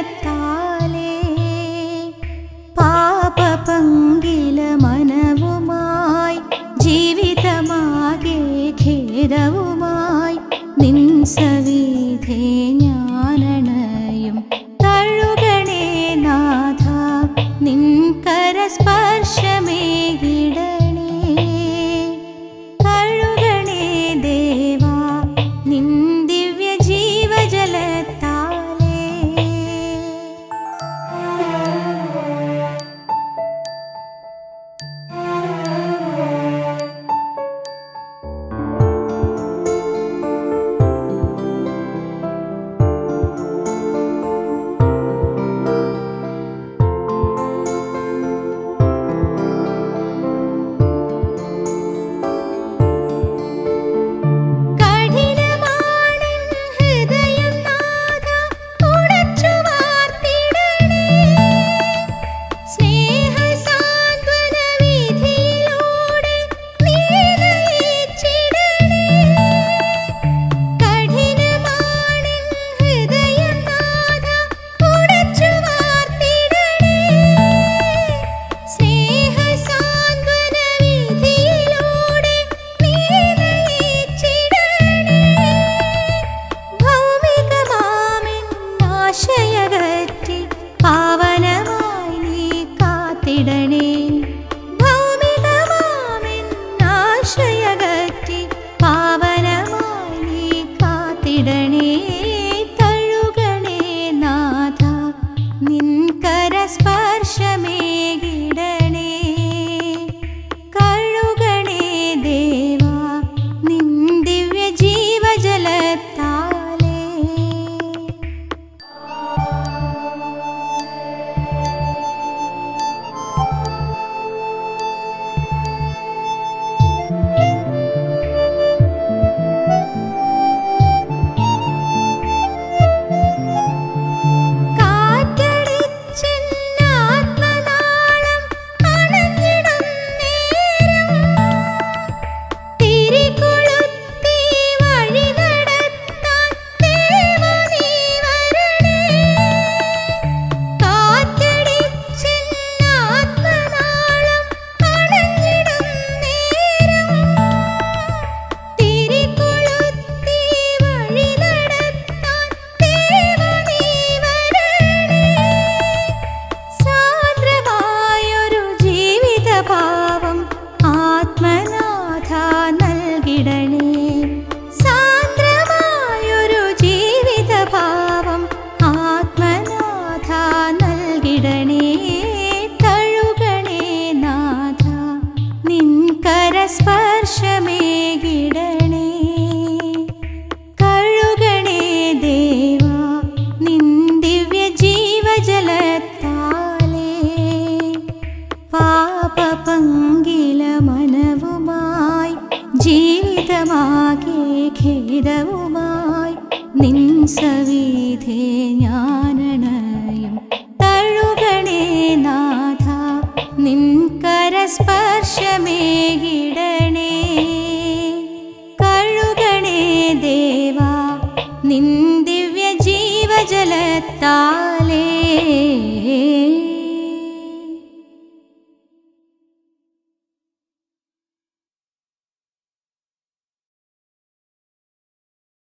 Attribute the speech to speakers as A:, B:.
A: ജീവജലത്താലേ പാപപങ്കില മനവുമായി ജീവിതമാകെ ഖേദവുമായി നിൻ സവിധേ ഞാനണയും തഴുകണേ നാഥ നിൻ കരസ്പർശമേകിടണേ തഴുകണേ ദേവാ നിൻ ദിവ്യ ജീവജലത്താലേ പാവനമായി നീ കാത്തിടണേ ഭൗമികമാമെന്നാശയകറ്റി പാവനമായി നീ കാത്തിടണേ തഴുകണേ നാഥ നിൻ കരസ്പർശമേകിടണേ കഴുകണേ ദേവാ നിൻ ദിവ്യ ജീവജലത്താലേ സ്പർശമേകിടണേ കഴുകണേ ദേവാ നിൻ ദിവ്യ ജീവജലത്താലേ പാപപങ്കില മനവുമായി ജീവിതമാകെ ഖേദവുമായി നിൻ സവിധേ ഞാനണയും തഴുകണേ നാഥ നിൻ കരസ്പർശമേകിടണേ കഴുകണേ ദേവാ നിൻ ദിവ്യ ജീവജലത്താലേ